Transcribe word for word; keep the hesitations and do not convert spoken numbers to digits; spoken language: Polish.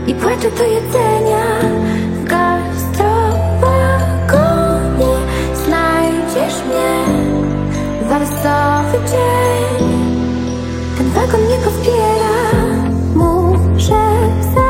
i płaczę do jedzenia. W gastrowagonie znajdziesz mnie. Warsowy dzień, ten wagon mnie powspiera. Muszę